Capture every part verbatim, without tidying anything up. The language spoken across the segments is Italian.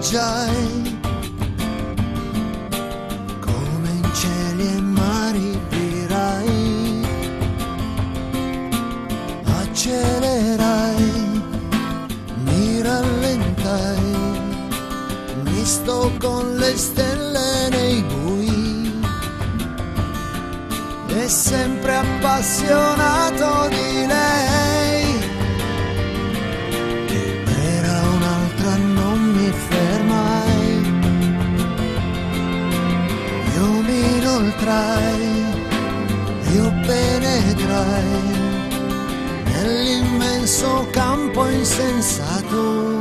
viaggiai come in cieli e mari, virai, accelerai, mi rallentai, misto con le stelle nei bui, e sempre appassionato di lei, che era un'altra non mi fermai, io mi inoltrai, io penetrai nell'immenso campo insensato.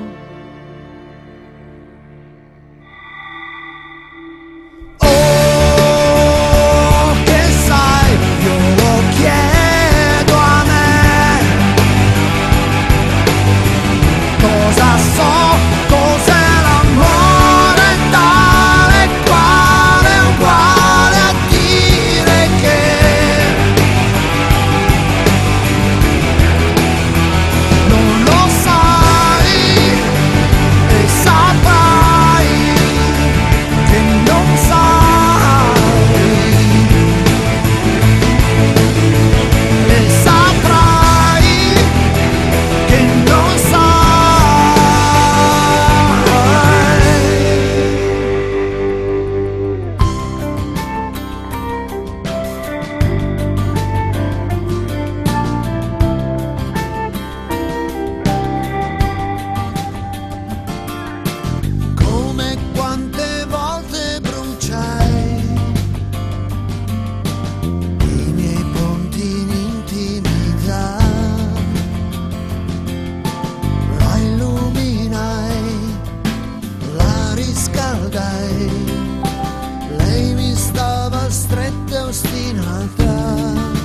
Lei mi stava stretta e ostinata,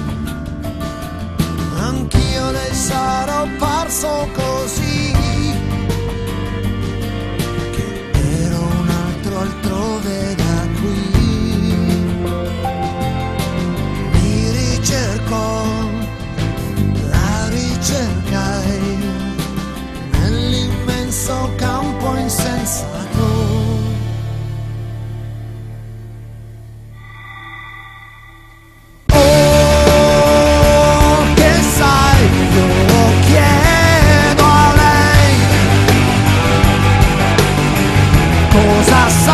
anch'io le sarò parso così, che ero un altro altrove da qui. Mi ricercò, la ricercai nell'immenso campo insensato. Cosa